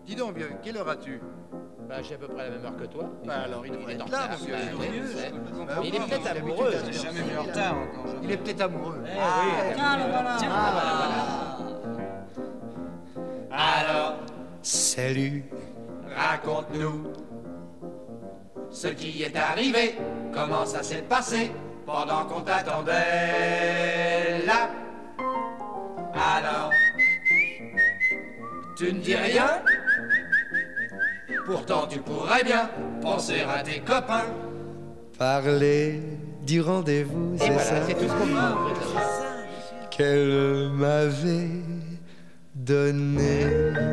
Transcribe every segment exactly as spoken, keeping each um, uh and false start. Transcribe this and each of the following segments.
Dis donc, vieux, quelle heure as-tu? Bah, j'ai à peu près la même heure que toi. Bah alors, il devrait est être en là, retard. mon vieux. Bah, il oui, est je sais. Bah, Mais il est oui, peut-être d'habitude, amoureux. il a Jamais vu en retard encore. jamais. Il est peut-être amoureux. Eh Ah, oui. Tiens, le voilà. Tiens, Ah. voilà, voilà. Alors, Salut, raconte-nous ce qui est arrivé, comment ça s'est passé pendant qu'on t'attendait là. Alors, tu ne dis rien? Pourtant tu pourrais bien penser à tes copains. parler du rendez-vous, Et c'est voilà, ça c'est tout ce qu'on demande. qu'elle m'avait donné.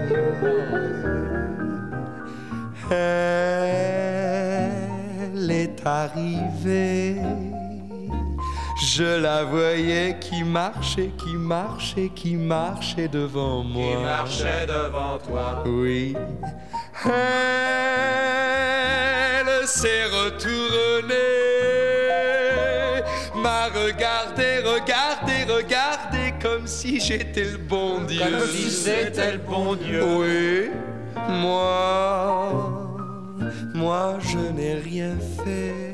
Elle est arrivée, je la voyais qui marchait, qui marchait, qui marchait devant moi. Qui marchait devant toi. Oui, elle s'est retournée, m'a regardé, regardé, regardé comme si j'étais le bon Dieu. Comme si c'était le bon Dieu. Oui, moi, moi je n'ai rien fait,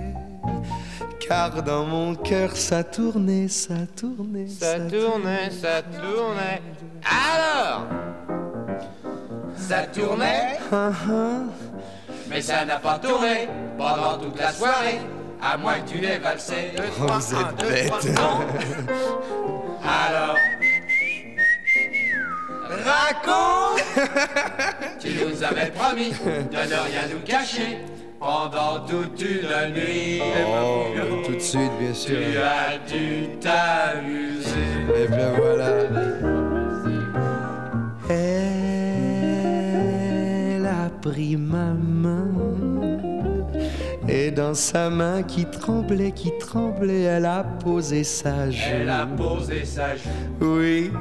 car dans mon cœur ça tournait, ça tournait, Ça tournait, ça tournait. Alors, Ça tournait, mais ça n'a pas tourné pendant toute la soirée, à moins que tu n'aies valsé deux, Oh, trois, vous un, êtes deux, bête. trois, non. Alors, raconte. Tu nous avais promis de ne rien nous cacher pendant toute une nuit. Oh, tout de suite, bien sûr. Tu as dû t'amuser. Et bien voilà. Elle a pris ma main, et dans sa main qui tremblait, qui tremblait, elle a posé sa joue. Elle a posé sa joue. Oui,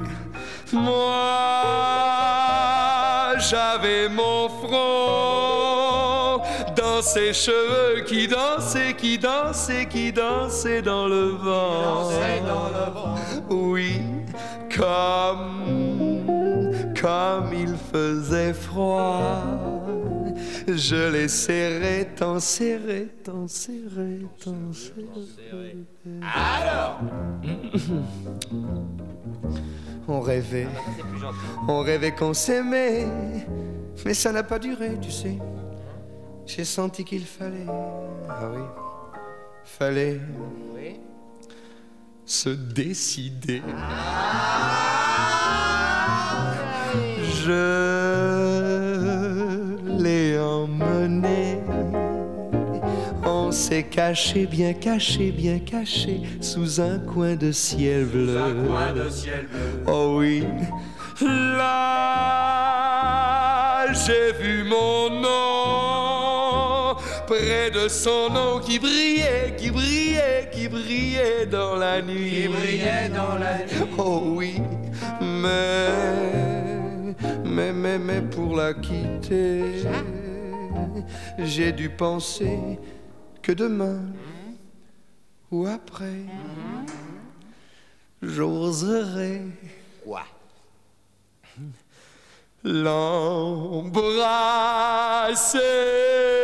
moi j'avais mon front dans ses cheveux qui dansaient, qui dansaient, qui dansaient dans le vent. Dansait dans le vent. Oui, comme, comme il faisait froid, je l'ai serré, tant serré, tant serré, tant serré. Alors, On rêvait, c'est plus gentil. on rêvait qu'on s'aimait, mais ça n'a pas duré, tu sais. J'ai senti qu'il fallait, ah oui, fallait Oui. se décider. Je l'ai emmené, on s'est caché, bien caché, bien caché, sous un coin de ciel bleu. un coin de ciel bleu. Oh oui, là j'ai vu mon nom près de son nom qui brillait, qui brillait, qui brillait dans la nuit. Qui brillait dans la nuit. Oh oui, mais, mais, mais, mais pour la quitter, j'ai dû penser que demain ou après, j'oserai Quoi? l'embrasser.